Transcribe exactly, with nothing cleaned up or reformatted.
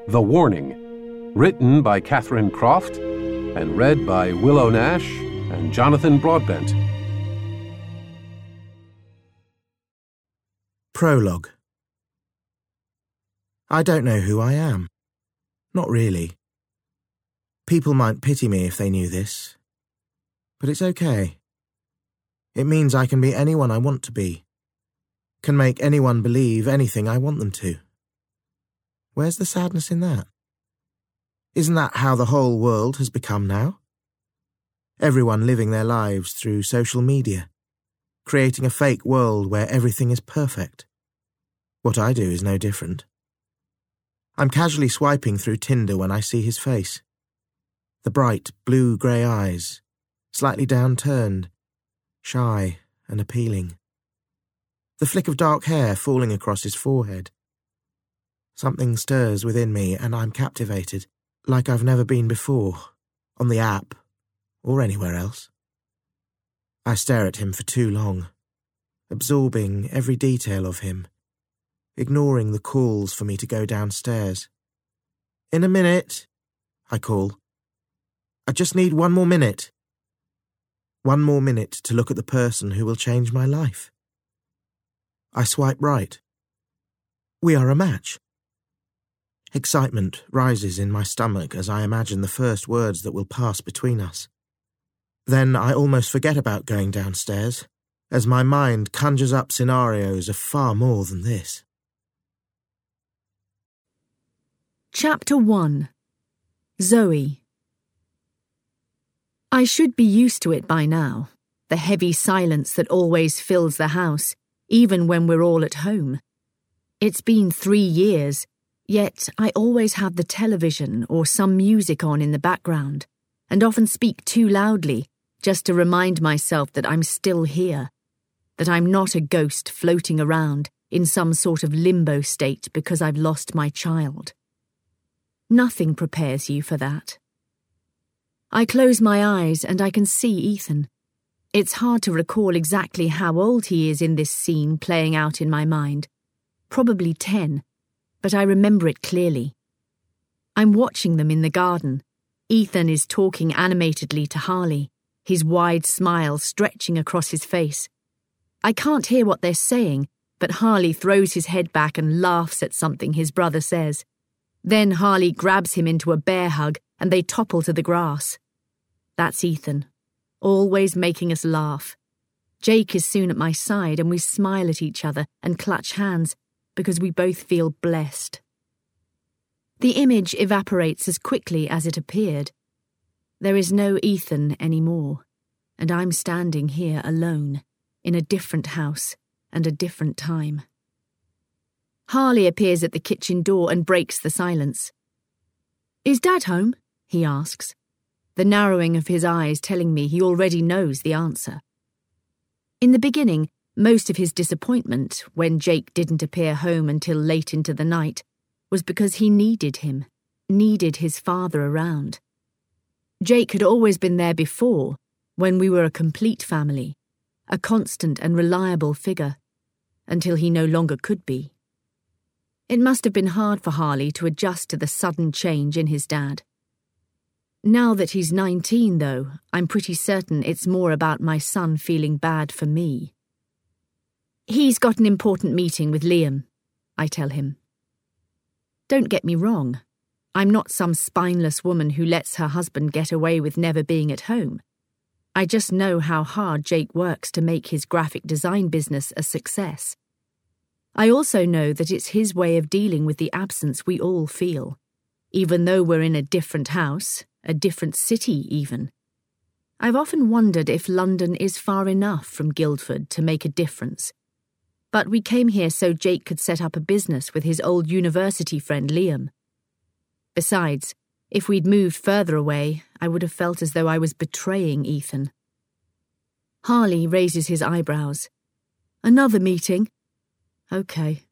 The Warning, written by Catherine Croft and read by Willow Nash and Jonathan Broadbent. Prologue. I don't know who I am. Not really. People might pity me if they knew this. But it's okay. It means I can be anyone I want to be. Can make anyone believe anything I want them to. Where's the sadness in that? Isn't that how the whole world has become now? Everyone living their lives through social media, creating a fake world where everything is perfect. What I do is no different. I'm casually swiping through Tinder when I see his face. The bright blue-grey eyes, slightly downturned, shy and appealing. The flick of dark hair falling across his forehead. Something stirs within me and I'm captivated, like I've never been before, on the app or anywhere else. I stare at him for too long, absorbing every detail of him, ignoring the calls for me to go downstairs. In a minute, I call. I just need one more minute. One more minute to look at the person who will change my life. I swipe right. We are a match. Excitement rises in my stomach as I imagine the first words that will pass between us. Then I almost forget about going downstairs, as my mind conjures up scenarios of far more than this. Chapter one. Zoe. I should be used to it by now, the heavy silence that always fills the house, even when we're all at home. It's been three years, yet I always have the television or some music on in the background, and often speak too loudly just to remind myself that I'm still here, that I'm not a ghost floating around in some sort of limbo state because I've lost my child. Nothing prepares you for that. I close my eyes and I can see Ethan. It's hard to recall exactly how old he is in this scene playing out in my mind. Probably ten, but I remember it clearly. I'm watching them in the garden. Ethan is talking animatedly to Harley, his wide smile stretching across his face. I can't hear what they're saying, but Harley throws his head back and laughs at something his brother says. Then Harley grabs him into a bear hug and they topple to the grass. That's Ethan, always making us laugh. Jake is soon at my side and we smile at each other and clutch hands because we both feel blessed. The image evaporates as quickly as it appeared. There is no Ethan anymore, and I'm standing here alone, in a different house and a different time. Harley appears at the kitchen door and breaks the silence. "Is Dad home?" he asks, the narrowing of his eyes telling me he already knows the answer. In the beginning, most of his disappointment, when Jake didn't appear home until late into the night, was because he needed him, needed his father around. Jake had always been there before, when we were a complete family, a constant and reliable figure, until he no longer could be. It must have been hard for Harley to adjust to the sudden change in his dad. Now that he's nineteen, though, I'm pretty certain it's more about my son feeling bad for me. "He's got an important meeting with Liam," I tell him. Don't get me wrong. I'm not some spineless woman who lets her husband get away with never being at home. I just know how hard Jake works to make his graphic design business a success. I also know that it's his way of dealing with the absence we all feel, even though we're in a different house, a different city even. I've often wondered if London is far enough from Guildford to make a difference. But we came here so Jake could set up a business with his old university friend Liam. Besides, if we'd moved further away, I would have felt as though I was betraying Ethan. Harley raises his eyebrows. "Another meeting?" "Okay."